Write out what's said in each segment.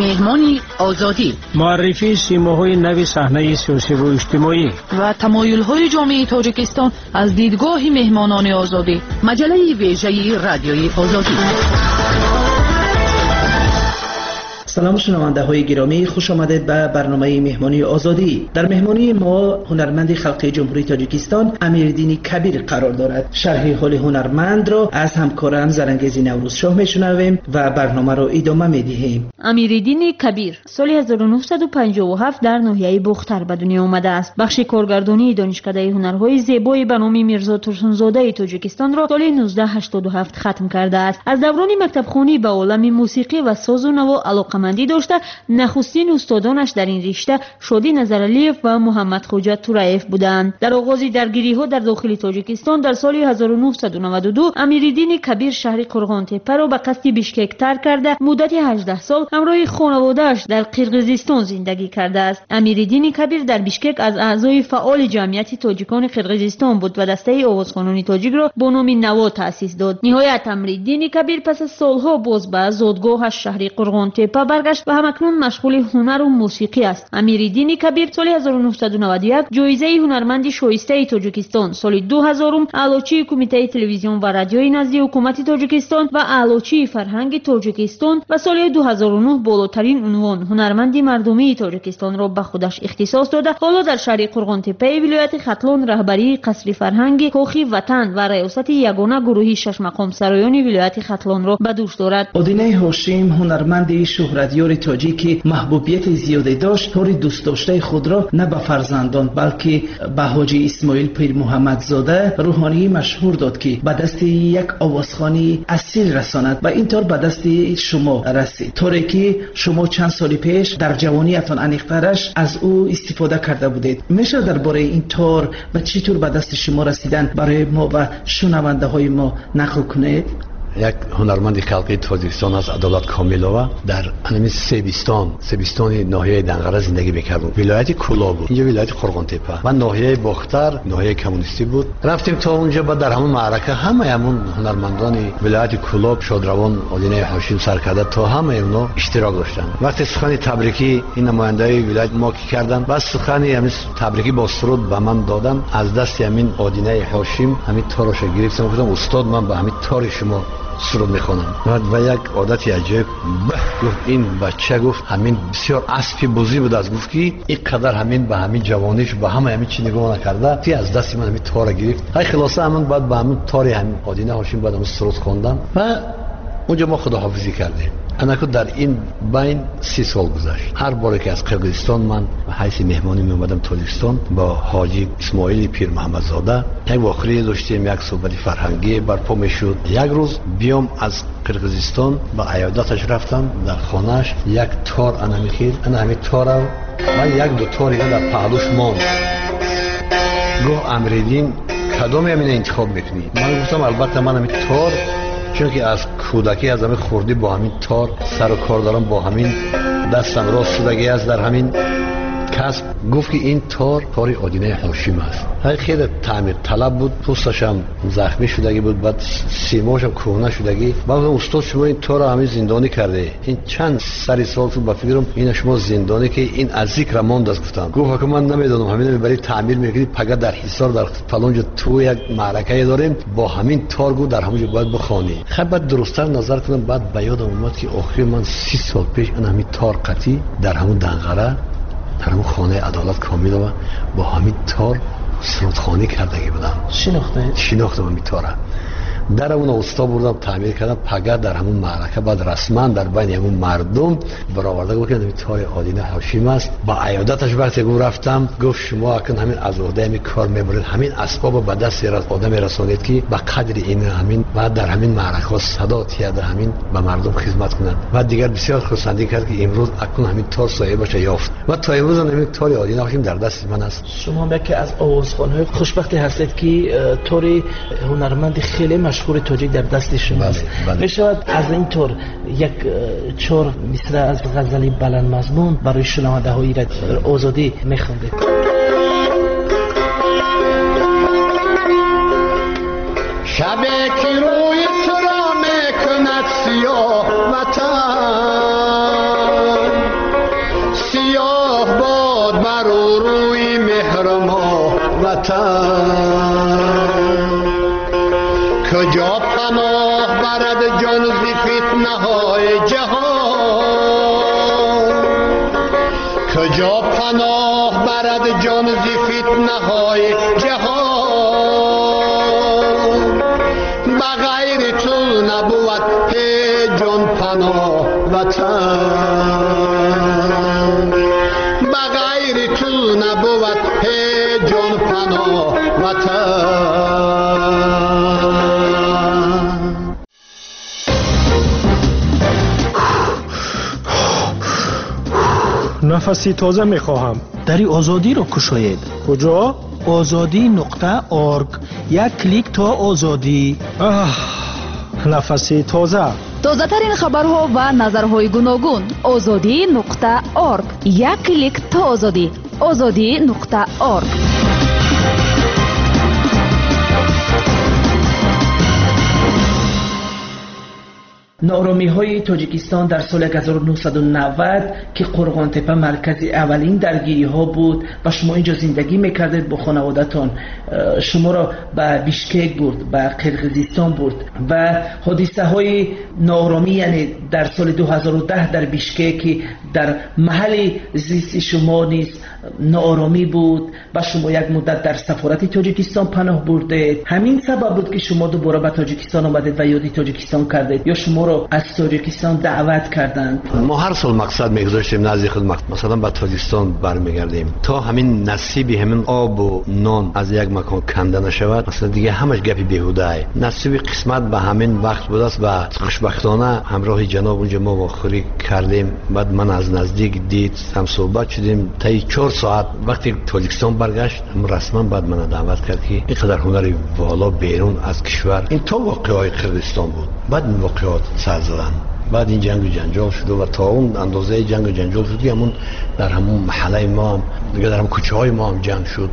مهمانی آزادی، معرفی سیماهای نوی صحنه سیاسی و اجتماعی و تمایل‌های جامعه تاجیکستان از دیدگاه مهمانان آزادی. مجله ویژه رادیوی آزادی. سلام شنونده های گرامی، خوش آمدید به برنامه مهمانی آزادی. در مهمانی ما هنرمند خلقی جمهوری تاجیکستان امیرالدین کبیر قرار دارد. شرح حال هنرمند را از همکارم زرنگیز نوروزشاه میشنویم و برنامه را ادامه میدهیم. امیرالدین کبیر سال 1957 در ناحیه بختر به دنیا آمده است. بخش کارگردانی دانشکده هنرهای زیبای به نام میرزا ترسونزاده تاجیکستان را سال 1987 ختم کرده است. از دوران مکتبخوانی به عالم موسیقی و ساز و نوا علاقه داشته، نخستین استادانش در این رشته شادی نظرعلیف و محمد خوجت تورایف بودند. در آغاز درگیری ها در داخل تاجیکستان در سال 1992 امیرالدین کبیر شهر قرغان تپه را به قصد بیشکک ترک کرده مدت 18 سال همراه خانواده‌اش در قرقیزستان زندگی کرده است. امیرالدین کبیر در بیشکک از اعضای فعال جمعیت تاجیکان قرقیزستان بود و دسته آوازخوانان تاجیک را با نام نوا تأسیس داد. نهایت امیرالدین کبیر پس از سالها باز به زادگاهش شهر قرغان تپه برگشت و همکنون مشغول هنر و موسیقی است. امیرالدین کبیر سال 1991 جایزه هنرمند شایسته تاجیکستان، سال 2000 اعلاچی کمیته تلویزیون و رادیوی نزد حکومت تاجیکستان و اعلاچی فرهنگ تاجیکستان و سال 2009 بالاترین عنوان هنرمند مردمی تاجیکستان را به خودش اختصاص داده. حالا در شهر قرغان تپه ولایت ختلان رهبری قصر فرهنگ کاخ وطن و ریاست یگانه گروه شش مقام سرایان ولایت ختلان را به دوش دارد. آدینه هاشم هنرمند شهرتیار تاجیک محبوبیت زیادی داشت. طور دوست داشته خود را نه به فرزندان بلکه به حاجی اسماعیل پیر محمد زاده روحانی مشهور داد که به دست یک آوازخوانی اصیل رساند و اینطور به دست شما رسید، طوری که شما چند سال پیش در جوانیتان انیقترش از او استفاده کرده بودید. میشه درباره این طور و چطور به دست شما رسیدن برای ما و شنونده های ما نقل کنید؟ یک هنرمند خلقی تاجیکستان از عدالت کاملووا در انمی سبیستان ناحیه دنقره زندگی میکرد. ولایت کولا بود، اینجا ولایت قرغان تپه و ناحیه بختر ناحیه کمونیستی بود. رفتیم تا اونجا و در همون معرکه همون هنرمندان ولایت کولا، شادروان، آدینه هاشم سرکرده تا همه اونا اشتراک داشتن. وقتی سخن تبریکی این نماینده ولایت ما کی کردن، بس سخن همین تبریکی با سرود به من دادن. از دست همین آدینه هاشم همین تاراش گرفتم، گفتم استاد من به همین تار شما سرود میخونم. و یک عادتی عجیب گفت این بچه، گفت همین بسیار اسبی بزی بود، از گفت که این قدر همین به همین جوانیش به همین چی نگاه نکرده تی از دست من همین تار گرفت. های خلاصه همین بعد به همین تار همین آدینه هاشم بعد همین سرود خواندم و اونجا ما خداحافظی کردیم. انکو در این بین 30 سال گذشت. هر باری که از قرقیزستان من به حیث مهمانی می اومدم تاجیکستان با حاجی اسماعیل پیر محمد زاده یک واقعه داشتیم، یک صحبت فرهنگی برپا میشد. یک روز بیام از قرقیزستان با عیادتش رفتم در خانهش، یک تار انا میخیر، انا همین تار و یک دو تاری در پهلوش ماند. گفت امیرالدین کدومی همین انتخاب میکنی؟ من گفتم البته من همین تار، چون که از کودکی از همین خوردی با همین تار سر و کار دارم، با همین دستم راست شدگی از در همین کسب. گفت که این تار آدینه هاشم است. خیلی تعمیر طلب بود، پوستش هم زخمی شدگی بود، بعد سیماش هم کهنه شدگی. بعد استاد شما این تار همین زندانی کرده، این چند سری سال تو با فکرم این شما زندانی که این از ذکر ماند است. گفتم گفت که من نمیدونم همین برای تعمیر میکنی فقط در حصار در فلانجا تو یک معرکه داریم با همین تار گو در همونجا باید بخوانی. خب بعد درست‌تر نظر کنم، بعد به یادم اومد که آخر من 30 سال پیش این همین تار قطی در همون دنقره در همون خانه عدالت کاملووا با همین تار سرودخوانی کردگی بودم. شناختم همین تاره. در اون استاد بردم تعمیر کردم پگه در همون معرکه. بعد رسما در بین همون مردم برآورده گفت که همین تار آدینه هاشم است. با عیادتش وقتی گفت رفتم، گفت شما اکن همین از عهده همین کار میبرید، همین اسباب به دست آدم رسانید که به قدر این همین و در همین معرکه صدا تیاد همین به مردم خدمت کنند. و دیگر بسیار خرسندی کرد که امروز اکن همین تار صاحبش یافت و تا امروز همین تار آدینه هاشم در دست من است. شما یکی از آوازخوان‌های خوشبختی هستید که تار هنرمند خیلی مشهور تاجیک در دست شماست. میشود از این طور یک 4 مصرع از غزل بلند مضمون برای شنونده های آزادی میخوندید؟ شبه که روی تو را میکند سیاه وطن، وطن کجا پناه برد جان ز فتنه های جهان کجا پناه برد جان ز فتنه های جهان بغیر تو نبود جان پناه وطن بغیر تو نبود جان پناه وطن نفسی تازه میخواهم. دری آزادی رو کشاید. کجا؟ azadi.org. یک کلیک تا آزادی. نفسی تازه. تازه ترین خبرها و نظرهای گوناگون. azadi.org. یک کلیک تا آزادی. azadi.org. نارامی های تاجیکستان در سال 1990 که قرغان تپه مرکز اولین درگیری ها بود و شما اینجا زندگی میکردید با خانوادتان، شما را به بیشکک برد، به قرقیزستان برد و حادثه های نارامی، یعنی در سال 2010 در بیشکک در محل زیست شما نیز نارامی بود و شما یک مدت در سفارت تاجیکستان پناه بردید. همین سبب بود که شما دوباره به تاجیکستان آمدید و یاد تاجیکستان کردید یا شما را از تاجیکستان دعوت کردند؟ ما هر سال مقصد میگذاشتیم نزد خود مثلا به تاجیکستان برمیگردیم تا همین نصیبی همین آب و نان از یک مکان کنده نشود. مثلا دیگه همش گپی بیهوده. نصیب قسمت به همین وقت بود است و خوشبختانه همراه جناب اونجا ما واخوری کردیم. بعد من از نزدیک دید، هم صحبت شدیم تا 4 ساعت. وقتی تاجیکستان برگشت رسما بعد من دعوت کرد که اینقدر هنری والا بیرون از کشور این تا واقعای قرقیزستان بود. بعد این واقعات سر زدن. بعد این جنگ و جنجال شد و تا اون اندازه جنگ و جنجال شد که همون در همون محله ما هم دیگه در همون کوچه های ما هم جنگ شد.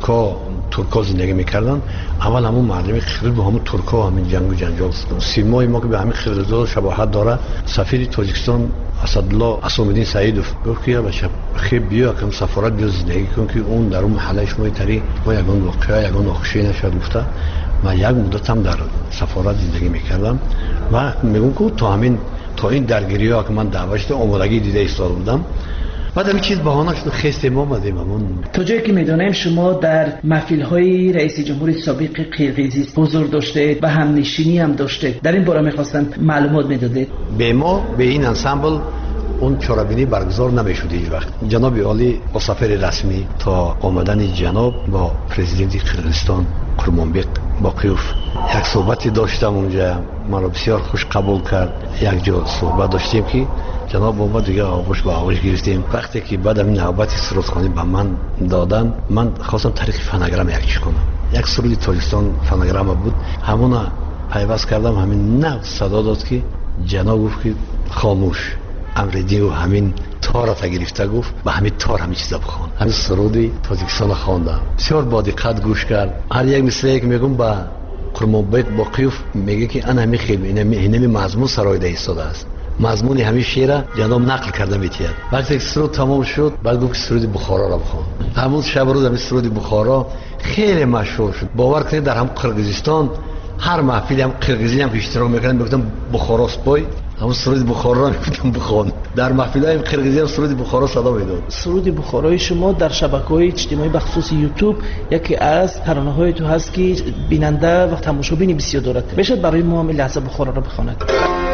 ترکا زندگی میکردن. اول همون مردمی خرید با همون ترکا همین جنگ و جنجال شد. سیمای ما که به همین خردزاد شباهت داره. سفیر تاجیکستان اسدالله اسامالدین سعیدوف گفت که بچه خیلی بیا که سفارت بیا زندگی کن که اون در اون محله شما اینطوری با یگان واقعه یگان ناخوشی نشد. گفته من یک مدت هم در سفارت زندگی میکردم و میگم که تا این درگیری ها که من دعوت شده آمادگی دیده ایستاده بودم. بعد همین چیز بهانه شد خستیم آمدیم. تا جایی که میدونیم شما در محفل های رئیس جمهور سابق قرقیزستان حضور داشته و همنشینی هم داشته. در این باره میخواستم معلومات میدادید. به ما به این انسامبل اون چرابینی برگزار نمیشود هیچ وقت. جناب عالی با سفر رسمی تا آمدن جناب با پرزیدنت قرقیزستان قرمانبق باقیوف یک صحبتی داشتم اونجا. ما را بسیار خوش قبول کرد. یک جا صحبت داشتیم که جناب اومد دیگه آغوش به آغوش گرفتیم. وقتی که بعد این نوبت سرودخوانی به من دادن من خواستم طریق فناگرام یکیش کنم. یک سرود تاجیکستان فناگرام بود. همون پیوست کردم. همین نه صدا داد که جناب گفت که خاموش امردی و همین تار را گرفته گفت به همین تار همین چیزا بخوان. همین سرودی تاجیکستان خواندم. بسیار با دقت گوش کرد. هر یک مثلی که میگم با قرمانبق باقیوف میگه که انا همین خیلی اینمی مضمون سرایده ایستاده است. مضمون همین شعر جناب نقل کرده میتید. وقتی سرود تمام شد بعد گفت سرود بخارا را بخوان. همون شب روز همین سرود بخارا خیلی مشهور شد. باور کنید در هم قرقیزستان هر محفلی هم قرقیزی هم اشتراک میکنن میگفتن بخارا سپای. همون سرود بخارا را میگفتن بخوان. در محفل‌های قرقیزی هم سرود بخارا صدا میداد. سرود بخارای شما در شبکه‌های اجتماعی بخصوص یوتیوب یکی از ترانه‌های تو هست که بیننده و تماشابین بسیار دارد. بشد برای ما هم لحظه بخارا را بخواند.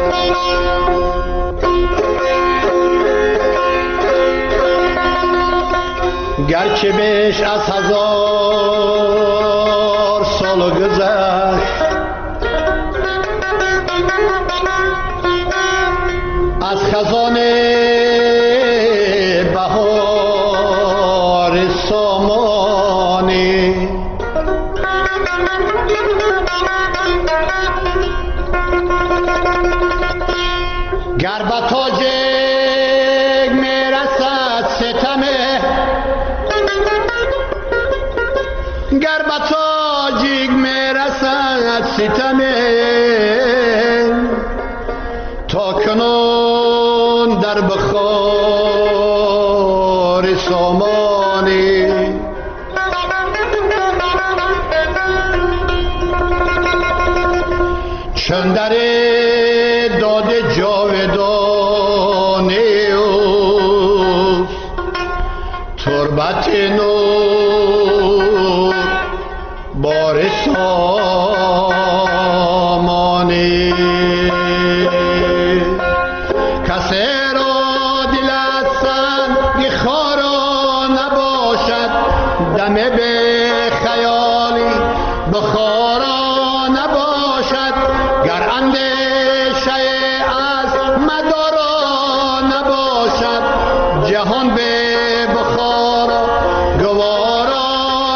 گرچه بیش از 1000 سال گذشت از خزان بهار سامانی گر به تاج میرسد ستمه گر به تاجیک میرسد ستمه تا کنون در بخار سامانی جاودانه اوست تربت نور بار سامانه کسی را دلت سنگ خارا نباشد دم به خیالی بخارا نباشد گر اندیشه از مدارا نباشد جهان به بخارا گوارا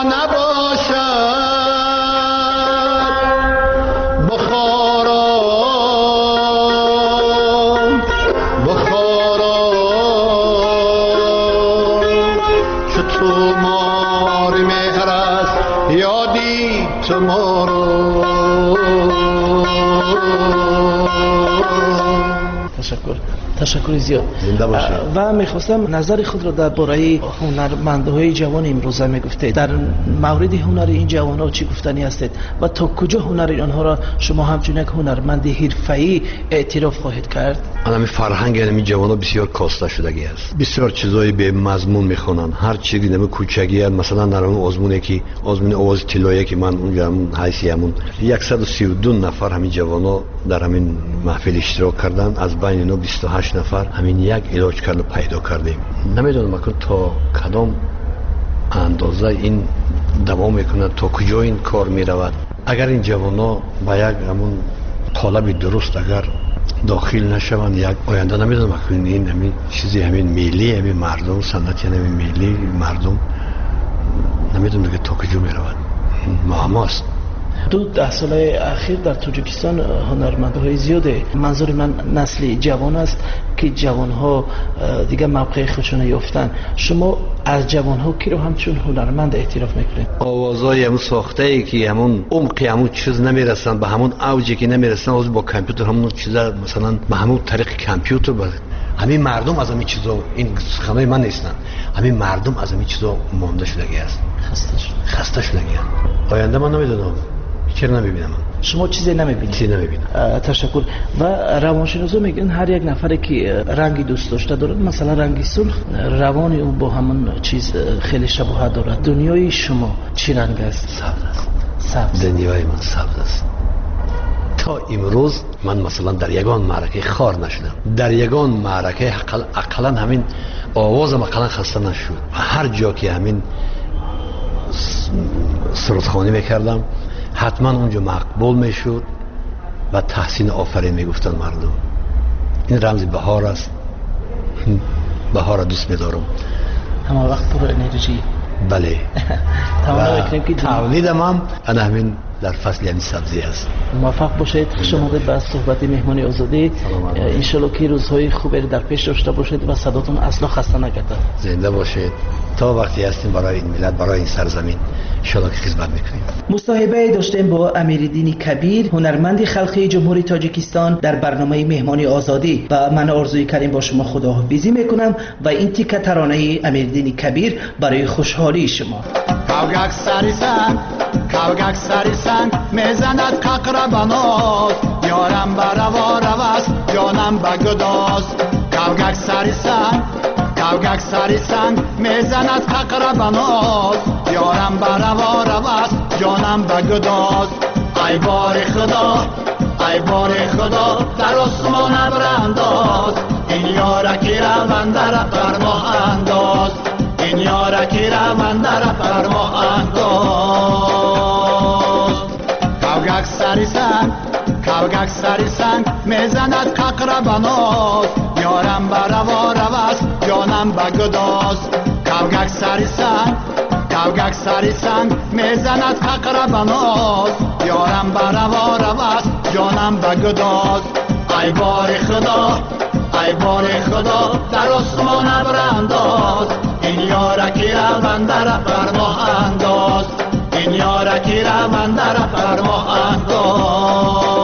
نباشد بخارا بخارا چو تو مار مهر است یادی تو ما رو تشکر زیاد. زنده باشید. و میخواستم نظر خود را درباره هنرمندهای جوان امروزه میگفتید. در مورد هنر این جوانها چی گفتنی هستید و تا کجا هنر آنها را شما همچون یک هنرمند حرفه‌ای اعتراف خواهید کرد؟ همین فرهنگ این جوانها بسیار کاسته شدگی است. بسیار چیزای به مضمون میخونن. هر چیزی نمی کوچگی است. مثلا در اون آزمونی که آزمون آواز طلایی که من اونجا همون حیثیمون 132 نفر همین جوانها در همین محفل اشتراک کردن. از بین اینا 28 نفر همین یک علاج کرد پیدا کردیم. نمیدونم که تا کدام اندازه این دوام میکنه، تا کجا این کار میرود. اگر این جوانها با یک همون قالب درست اگر داخل نشوند، یک آینده نمیدونم که این همین چیزی همین ملی همین مردم سنت یعنی همین ملی مردم نمیدونم که تا کجا میرود. معماست. 10 سال اخیر در تاجیکستان هنرمندهای زیاده. منظور من نسل جوان است که جوانها دیگه موقع خودشون یافتن. شما از جوانها کی رو همچون هنرمند اعتراف میکنید؟ آوازای همون ساخته ای که همون عمق همون چیز نمیرسن، به همون اوجی که نمیرسن، از با کامپیوتر همون چیزا مثلا به همون طریق کامپیوتر همین مردم از همین چیزا، این سخنای من نیستن، همین مردم از همین چیزا مانده شدگی است، خسته شدگی. آینده من نمیدونم چرا نمیبینم. شما چیزی نمیبینید؟ چیزی نمیبینم. تشکر. و روانشناسا میگن هر یک نفری که رنگی دوست داشته دارد، مثلا رنگی سرخ، روان او با همون چیز خیلی شباهت دارد. دنیای شما چی رنگ است؟ سبز است. سبز. دنیای من سبز است. تا امروز من مثلا در یگان معرکه خار نشدم. در یگان معرکه اقلا همین آوازم اقلا خسته نشد. هر جا که همین سرودخوانی میکردم حتما اونجا مقبول میشد و تحسین آفرین میگفتن مردم. این رمز بهار است. بهار را دوست میدارم. همه وقت پر انرژی. بله. و تولیدم هم همین در فصل یعنی سبزی است. موفق باشید. خوش آمدید به صحبت مهمان آزادی. انشالله که روزهای خوبی در پیش داشته باشید و صداتون اصلا خسته نکرده. زنده باشید. تا وقتی هستیم برای این ملت، برای این سرزمین انشالله که خدمت میکنیم. مصاحبه داشتیم با امیرالدین کبیر، هنرمند خلقی جمهوری تاجیکستان در برنامه مهمان آزادی. و من آرزوی کردیم با شما خداحافظی میکنم و این تیکه ترانه امیرالدین کبیر برای خوشحالی شما. کاوگک سری سنگ میزند ققر بناز یارم بروا روست جانم بگداز. کاوگک سری سنگ میزند ققر بناز یارم بروا روست جانم بگداز. ای بار خدا در آسمان برانداز این یارکی را من در فرما انداز. این یارکی را من در فرما انداز. کاوگک سری سنگ میزند ققر بناز یارم بروا روست جانم بگداز. کاوگک سری سنگ میزند ققر بناز یارم بروا روست جانم بگداز. ای بار خدا در آسمان برانداز این یارکی را من در فرما انداز. این یارکی را من در فرما انداز.